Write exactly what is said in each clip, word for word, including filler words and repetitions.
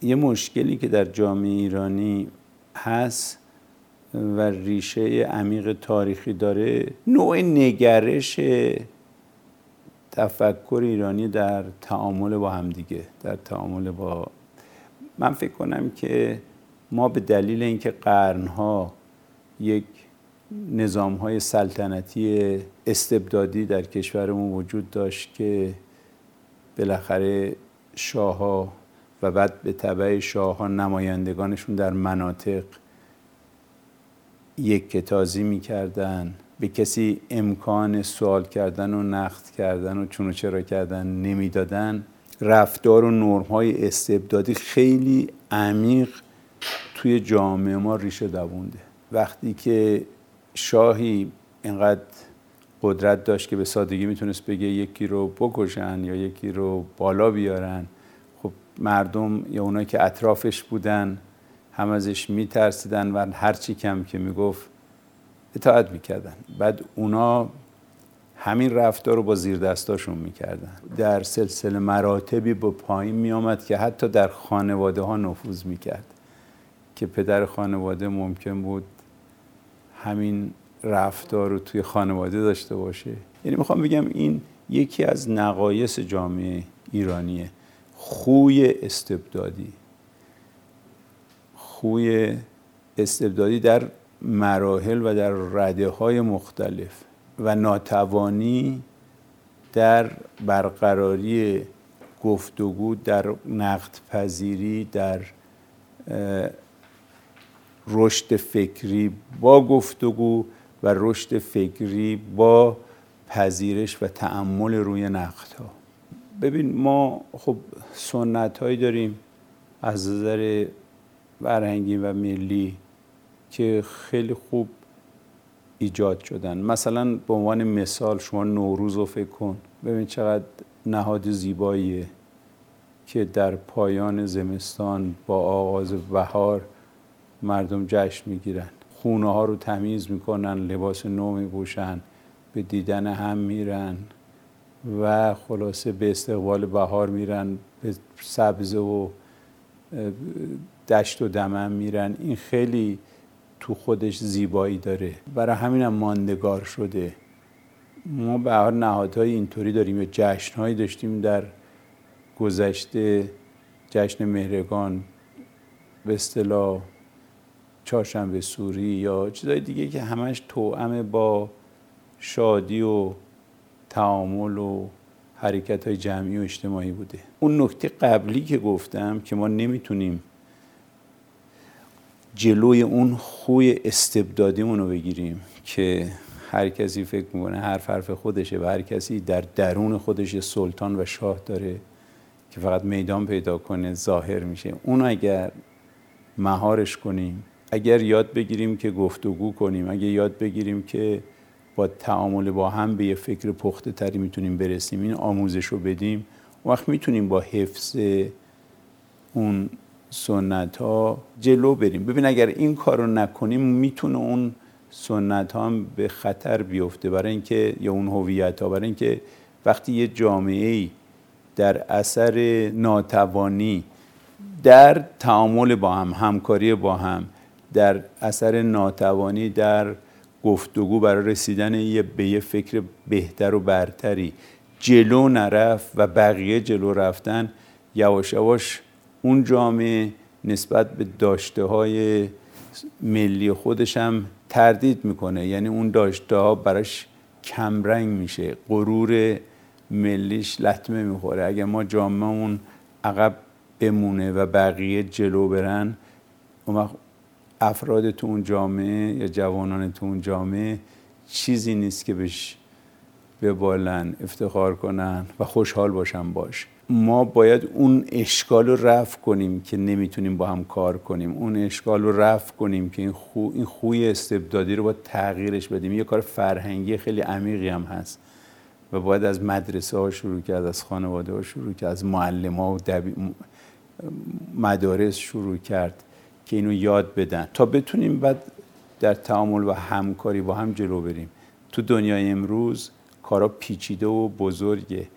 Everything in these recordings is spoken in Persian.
یه مشکلی که در جامعه ایرانی هست و ریشه عمیق تاریخی داره، نوع نگرش تفکر ایرانی در تعامل با همدیگه، در تعامل با من فکر کنم که ما به دلیل اینکه قرنها یک نظام‌های سلطنتی استبدادی در کشورمون وجود داشت که بالاخره شاه‌ها و بعد به تبع شاه‌ها نمایندگانشون در مناطق یک کتازی می‌کردن، به کسی امکان سوال کردن و نقد کردن و چون و چرا کردن نمیدادن. رفتار و نرم‌های استبدادی خیلی عمیق توی جامعه ما ریشه دوونده. وقتی که شاهی اینقدر قدرت داشت که به سادگی میتونست بگه یکی رو بکشن یا یکی رو بالا بیارن، خب مردم یا اونایی که اطرافش بودن هم ازش میترسیدن و هر چی کم که میگفت اطاعت میکردن. بعد اونا همین رفتار رو با زیر دستاشون میکردن. در سلسله مراتبی با پایین میامد که حتی در خانواده ها نفوذ میکرد که پدر خانواده ممکن بود همین رفتار رو توی خانواده داشته باشه. یعنی میخوام بگم این یکی از نقایص جامعه ایرانیه، خوی استبدادی خوی استبدادی در مراحل و در رده‌های مختلف و ناتوانی در برقراری گفتگو، در نقد پذیری، در رشد فکری با گفتگو و رشد فکری با پذیرش و تأمل روی نقدها. ببین ما خب سنت‌هایی داریم از نظر فرهنگی و ملی که خیلی خوب ایجاد شدن. مثلا به عنوان مثال شما نوروز رو فکر کن، ببین چقدر نهاد زیباییه که در پایان زمستان با آغاز بهار مردم جشن میگیرن، خونه ها رو تمیز میکنن، لباس نو میپوشن، به دیدن هم میرن و خلاصه به استقبال بهار میرن، به سبزه و دشت و دمن میرن. این خیلی تو خودش زیبایی داره، برای همین هم ماندگار شده. ما به هر نهادهای اینطوری داریم، یا جشنهایی داشتیم در گذشته، جشن مهرگان به اصطلاح چهارشنبه سوری یا چیزای دیگه که همش توأم با شادی و تعامل و حرکت‌های جمعی و اجتماعی بوده. اون نکته قبلی که گفتم که ما نمیتونیم جلوی اون خوی استبدادیمون رو بگیریم که هر کسی فکر میکنه حرف حرف خودشه و هر کسی در درون خودش سلطان و شاه داره که فقط میدان پیدا کنه ظاهر میشه. اون اگر مهارش کنیم، اگر یاد بگیریم که گفتگو کنیم، اگر یاد بگیریم که با تعامل با هم به یه فکر پخته تری میتونیم برسیم، این آموزش رو بدیم، وقت میتونیم با حفظ اون سنت ها جلو بریم. ببین اگر این کار رو نکنیم میتونه اون سنت ها هم به خطر بیفته، برای اینکه یا اون هویت ها، برای اینکه وقتی یه جامعه‌ای در اثر ناتوانی در تعامل با هم، همکاری با هم، در اثر ناتوانی در گفتگو برای رسیدن یه به یه فکر بهتر و برتری جلو نرفت و بقیه جلو رفتن، یواش یواش اون جامعه نسبت به داشته های ملی خودش هم تردید میکنه. یعنی اون داشته ها براش کمرنگ میشه، غرور ملیش لطمه میخوره. اگر ما جامعهمون عقب بمونه و بقیه جلو برن، اون افراد تو اون جامعه یا جوانان تو اون جامعه چیزی نیست که بهش ببالن، افتخار کنن و خوشحال باشن باش. ما باید اون اشکال رو رفع کنیم که نمیتونیم با هم کار کنیم، اون اشکال رو رفع کنیم که این, خو، این خوی استبدادی رو باید تغییرش بدیم. یه کار فرهنگی خیلی عمیقی هم هست و باید از مدرسه ها شروع کرد، از خانواده ها شروع کرد، از معلم ها و دبی... مدارس شروع کرد که اینو یاد بدن تا بتونیم بعد در تعامل و همکاری با هم جلو بریم. تو دنیای امروز کارا پیچیده و بزرگه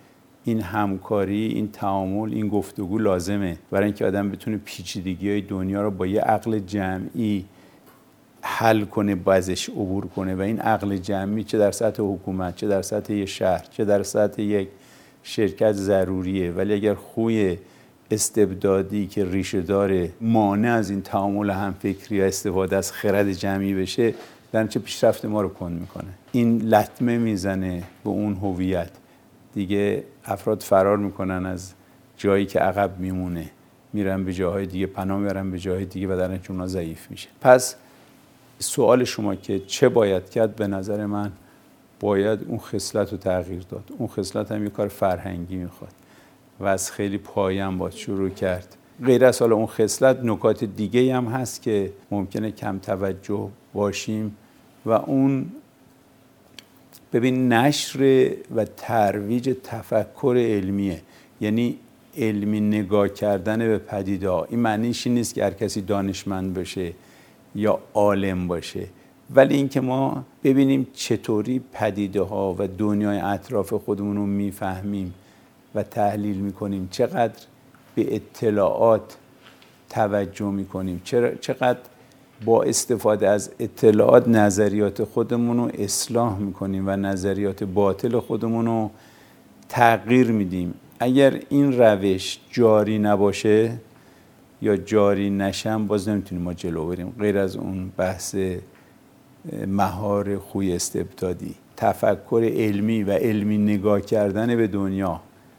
این همکاری، این تعامل، این گفتگو لازمه برای اینکه آدم بتونه پیچیدگی‌های دنیا رو با یه عقل جمعی حل کنه، بازش عبور کنه. و این عقل جمعی چه در سطح حکومت، چه در سطح یک شهر، چه در سطح یک شرکت ضروریه. ولی اگر خوی استبدادی که ریشه داره مانع از این تعامل همفکری و استفاده از خرد جمعی بشه، در چه پیشرفت ما رو کند میکنه. این لطمه میزنه به اون هویت. دیگه افراد فرار میکنن از جایی که عقب میمونه، میرن به جاهای دیگه، پناه میبرن به جاهای دیگه و در چون ضعیف میشه. پس سوال شما که چه باید کرد، به نظر من باید اون خصلت رو تغییر داد. اون خصلت هم یه کار فرهنگی میخواد و از خیلی پایه‌ام باید شروع کرد. غیر از حالا اون خصلت، نکات دیگه هم هست که ممکنه کم توجه باشیم و اون ببین نشر و ترویج تفکر علمیه. یعنی علمی نگاه کردن به پدیده ها. این معنیش این نیست که هر کسی دانشمند باشه یا عالم باشه، ولی اینکه ما ببینیم چطوری پدیده ها و دنیای اطراف خودمون رو میفهمیم و تحلیل میکنیم، چقدر به اطلاعات توجه میکنیم، چقدر با استفاده از اطلاعات نظریات خودمون رو اصلاح میکنیم و نظریات باطل خودمون رو تغییر میدیم. اگر این روش جاری نباشه یا جاری نشم، باز نمیتونیم ما جلو بریم. غیر از اون بحث مهار خوی استبدادی، تفکر علمی و علمی نگاه کردن به دنیا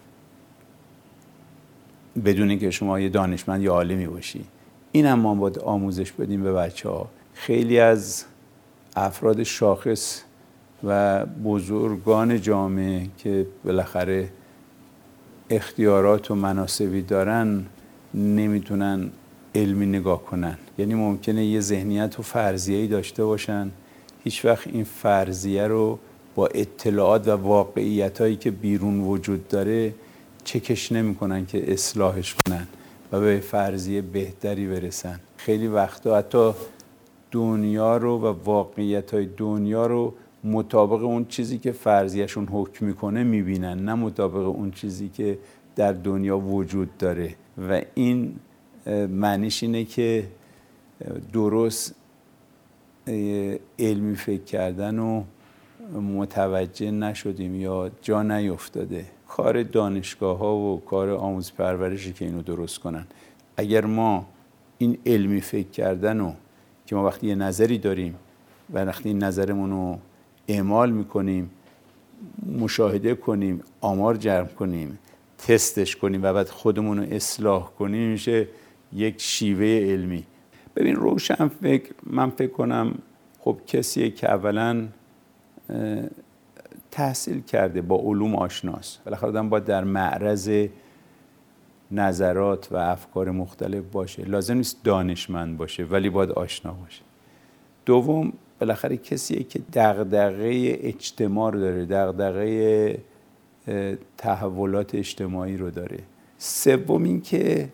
بدون اینکه شما یه دانشمند یا عالمی باشی، این هم ما باید آموزش بدیم به بچه ها. خیلی از افراد شاخص و بزرگان جامعه که بالاخره اختیارات و مناصبی دارن نمیتونن علمی نگاه کنن. یعنی ممکنه یه ذهنیت و فرضیه‌ای داشته باشن، هیچ وقت این فرضیه رو با اطلاعات و واقعیتایی که بیرون وجود داره چکش نمی‌کنن که اصلاحش کنن و به فرضیه بهتری برسن. خیلی وقتا حتی دنیا رو و واقعیت‌های دنیا رو مطابق اون چیزی که فرضیه‌شون حکم میکنه میبینن، نه مطابق اون چیزی که در دنیا وجود داره. و این معنیش اینه که درست علمی فکر کردن و متوجه نشدیم یا جا نیفتاده. کار دانشگاه ها و کار آموزش پرورشی که اینو درست کنن. اگر ما این علمی فکر کردن و که ما وقتی یه نظری داریم و وقتی این نظرمون رو اعمال میکنیم، مشاهده کنیم، آمار جمع کنیم، تستش کنیم و بعد خودمون رو اصلاح کنیم، میشه یک شیوه علمی. ببین روشن فکر، من فکر کنم خب کسیه که اولا تحصیل کرده، با علوم آشناست. بالاخره آدم باید در معرض نظرات و افکار مختلف باشه. لازم نیست دانشمند باشه ولی باید آشنا باشه. دوم، بالاخره کسیه که دغدغه اجتماع رو داره، دغدغه تحولات اجتماعی رو داره. سوم این که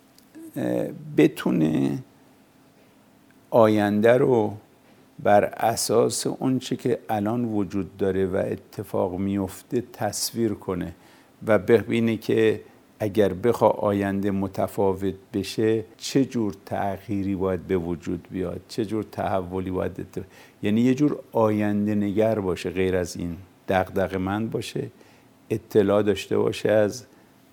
بتونه آینده رو بر اساس اون چه که الان وجود داره و اتفاق میفته تصویر کنه و ببینه که اگر بخوا آینده متفاوت بشه چه جور تغییری باید به وجود بیاد، چه جور تحولی باید اتفاق. یعنی یه جور آینده نگر باشه، غیر از این دغدغه‌مند باشه، اطلاع داشته باشه از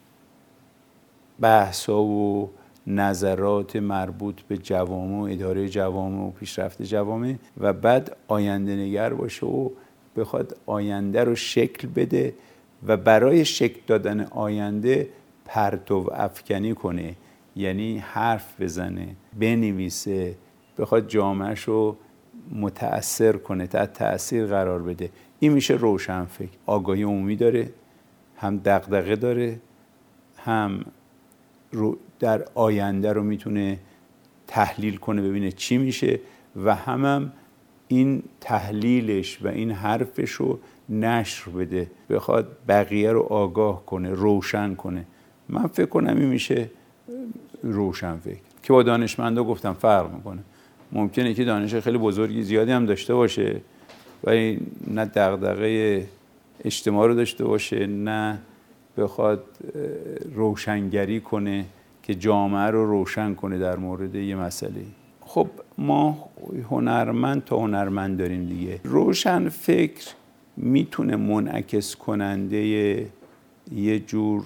بحث‌ها و نظرات مربوط به جوامع و اداره جوامع و پیشرفت جوامع و بعد آینده نگر باشه و بخواد آینده رو شکل بده و برای شکل دادن آینده پرتو افکنی کنه. یعنی حرف بزنه، بنویسه، بخواد جامعهش رو متأثر کنه، تحت تأثیر قرار بده. این میشه روشن فکر. آگاهی عمومی داره، هم دغدغه داره، هم رو در آینده رو میتونه تحلیل کنه ببینه چی میشه و هم, هم این تحلیلش و این حرفش رو نشر بده، بخواد بقیه رو آگاه کنه، روشن کنه. من فکر کنم این میشه روشن فکر که با دانشمندا گفتم فرق میکنه. ممکنه که دانش خیلی بزرگی زیادی هم داشته باشه ولی نه دغدغه اجتماع رو داشته باشه، نه بخواد روشنگری کنه که جامعه رو روشن کنه در مورد یه مسئله. خب ما هنرمند تا هنرمند داریم دیگه. روشن فکر میتونه منعکس کننده یه جور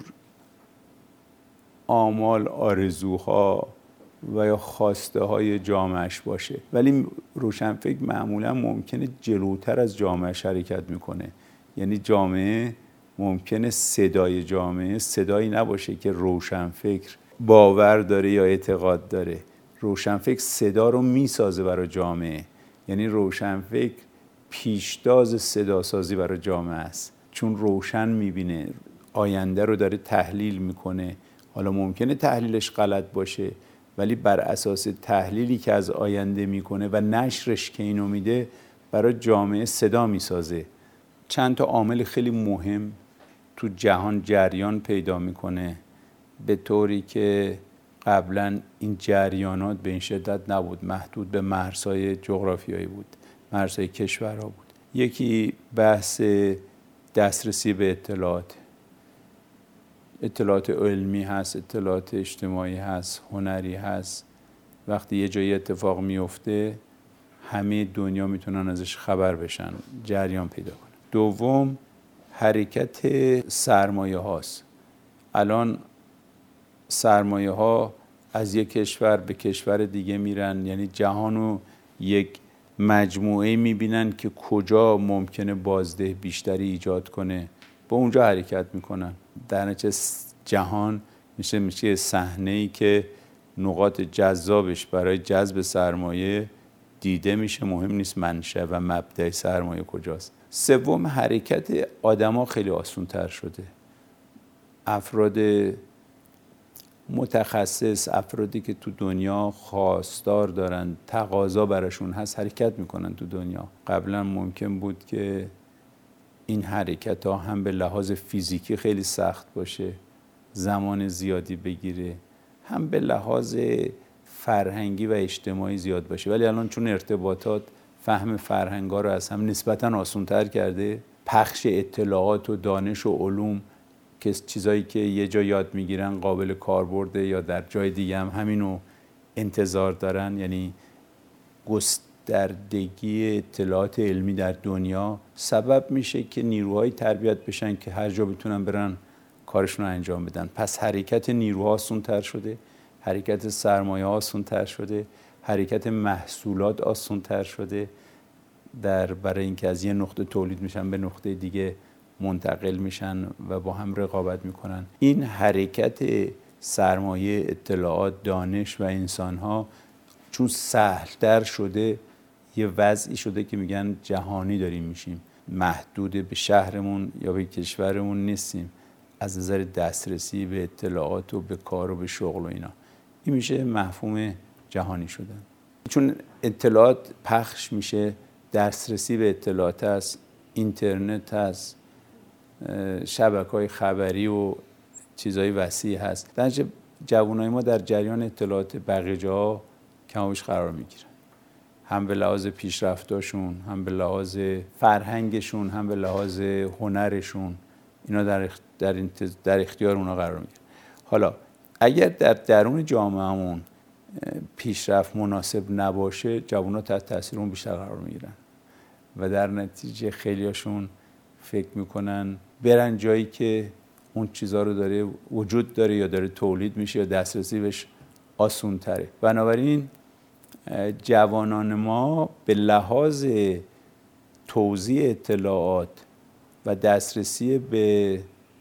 آمال، آرزوها و یا خواسته های جامعهش باشه، ولی روشن فکر معمولا ممکنه جلوتر از جامعهش حرکت میکنه. یعنی جامعه ممکنه صدای جامعه صدایی نباشه که روشن فکر باور داره یا اعتقاد داره. روشن فکر صدا رو میسازه برای جامعه. یعنی روشن فکر پیشتاز صداسازی برای جامعه است، چون روشن میبینه، آینده رو داره تحلیل میکنه. حالا ممکنه تحلیلش غلط باشه، ولی بر اساس تحلیلی که از آینده میکنه و نشرش که اینو میده برای جامعه صدا میسازه. چند تا عامل خیلی مهم تو جهان جریان پیدا میکنه، به طوری که قبلا این جریانات به این شدت نبود، محدود به مرزهای جغرافیایی بود، مرزهای کشورها بود. یکی بحث دسترسی به اطلاعات، اطلاعات علمی هست، اطلاعات اجتماعی هست، هنری هست. وقتی یه جایی اتفاق میفته همه دنیا میتونن ازش خبر بشن، جریان پیدا کنن. دوم حرکت سرمایه هاست. الان سرمایه ها از یک کشور به کشور دیگه میرن، یعنی جهانو یک مجموعه میبینن که کجا ممکنه بازده بیشتری ایجاد کنه، با اونجا حرکت میکنن. در نتیجه جهان میشه میشه صحنه‌ای که نقاط جذابش برای جذب سرمایه دیده میشه، مهم نیست منشأ و مبدأ سرمایه کجاست. سوم حرکت آدما خیلی آسان‌تر شده. افراد متخصص، افرادی که تو دنیا خواستار دارن، تقاضا براشون هست، حرکت میکنن تو دنیا. قبلا ممکن بود که این حرکت ها هم به لحاظ فیزیکی خیلی سخت باشه، زمان زیادی بگیره، هم به لحاظ فرهنگی و اجتماعی زیاد باشه. ولی الان چون ارتباطات فهم فرهنگا رو از هم نسبتاً آسان‌تر کرده، پخش اطلاعات و دانش و علوم که چیزایی که یه جا یاد میگیرن قابل کاربرد یا در جای دیگه هم همینو انتظار دارن، یعنی گستردگی اطلاعات علمی در دنیا سبب میشه که نیروهایی تربیت بشن که هر جا بتونن برن کارشون رو انجام بدن. پس حرکت نیروها آسان‌تر شده، حرکت سرمایه ها آسان‌تر شده، حرکت محصولات آسان‌تر شده، در برای اینکه از یه نقطه تولید میشن به نقطه دیگه منتقل میشن و با هم رقابت میکنن. این حرکت سرمایه، اطلاعات، دانش و انسانها چون سهل‌تر شده، یه وضعی شده که میگن جهانی داریم میشیم، محدود به شهرمون یا به کشورمون نیستیم از نظر دسترسی به اطلاعات و به کار و به شغل و اینا. این میشه مفهوم جهانی شدن. چون اطلاعات پخش میشه، دسترسی به اطلاعات هست، اینترنت هست، شبکه‌های خبری و چیزهای وسیع هست. در نتیجه جوانای ما در جریان اطلاعات بقیه جاها کمابیش قرار میگیرن، هم به لحاظ پیشرفتاشون، هم به لحاظ فرهنگشون، هم به لحاظ هنرشون. اینا در در در اختیار اونا قرار میگیرن. حالا اگر در درون جامعهمون پیشرفت مناسب نباشه، جوونا تحت تاثیر اون بیشتر قرار میگیرن و در نتیجه خیلیاشون فکر میکنن برن جایی که اون چیزا رو داره وجود داره یا داره تولید میشه یا دسترسی بهش آسون تره. بنابراین جوانان ما به لحاظ توزیع اطلاعات و دسترسی به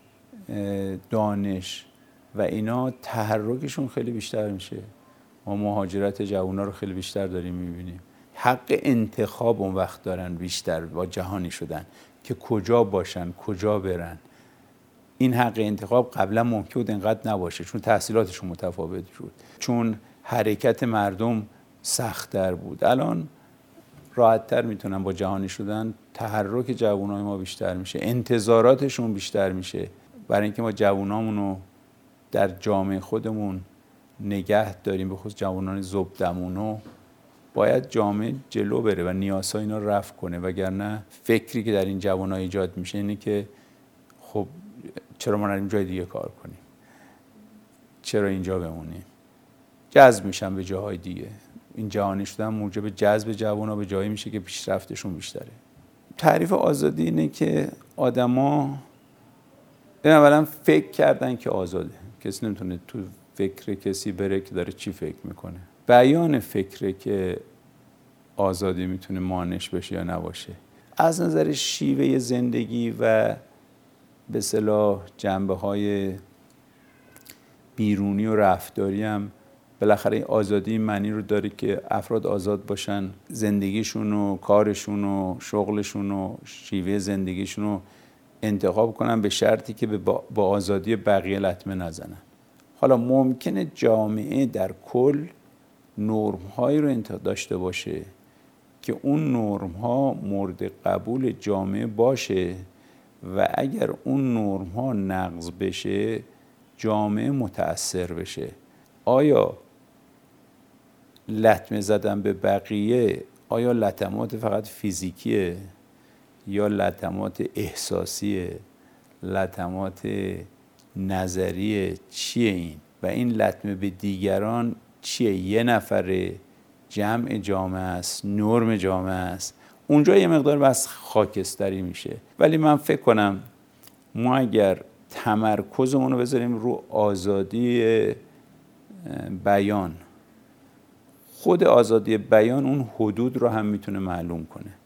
دانش و اینا تحرکشون خیلی بیشتر میشه. ما مهاجرت جوانا رو خیلی بیشتر داریم میبینیم. حق انتخاب اون وقت دارن بیشتر با جهانی شدن که کجا باشن، کجا برن. این حق انتخاب قبلا ممکن بود اینقدر نباشه، چون تحصیلاتشون متفاوت بود، چون حرکت مردم سخت‌تر بود. الان راحت‌تر میتونن با جهانی شدن، تحرک جوانای ما بیشتر میشه، انتظاراتشون بیشتر میشه. برای اینکه ما جوانامونو در جامعه خودمون نگه داریم، به خصوص جوانان زبدمونو، باید جامعه جلو بره و نیازها اینا رفع کنه، وگرنه فکری که در این جوان‌ها ایجاد میشه اینه که خب چرا ما نریم جای دیگه کار کنیم؟ چرا اینجا بمونیم؟ جذب میشن به جاهای دیگه. این جهانی شدن موجب جذب جوونا به جایی میشه که پیشرفتشون بیشتره. تعریف آزادی اینه که آدما اولا فکر کردن که آزاده. کسی نمیتونه تو فکر کسی بره که داره چی فکر میکنه. بیان فکره که آزادی میتونه مانعش بشه یا نباشه. از نظر شیوه زندگی و به اصطلاح جنبه‌های بیرونی و رفتاری هم بالاخره این آزادی این معنی رو داره که افراد آزاد باشن، زندگیشون و کارشون و شغلشون و شیوه زندگیشون رو انتخاب کنن به شرطی که با آزادی بقیه لطمه نزنن. حالا ممکنه جامعه در کل نرم‌هایی رو داشته باشه که اون نرم‌ها مورد قبول جامعه باشه و اگر اون نرم‌ها نقض بشه جامعه متأثر بشه. آیا لطمه زدن به بقیه آیا لطمات فقط فیزیکیه یا لطمات احساسیه، لطمات نظریه؟ چیه این؟ و این لطمه به دیگران چیه؟ یه نفره، جمع جامعه است، نرم جامعه است. اونجا یه مقدار بس خاکستری میشه. ولی من فکر کنم ما اگر تمرکزمون رو بذاریم رو آزادی بیان، خود آزادی بیان اون حدود رو هم میتونه معلوم کنه.